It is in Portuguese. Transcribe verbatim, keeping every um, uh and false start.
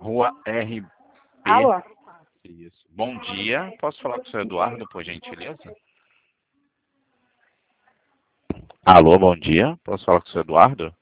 Rua R P. Alô? Isso. Bom dia. Posso falar com o senhor Eduardo, por gentileza? Alô, bom dia. Posso falar com o senhor Eduardo?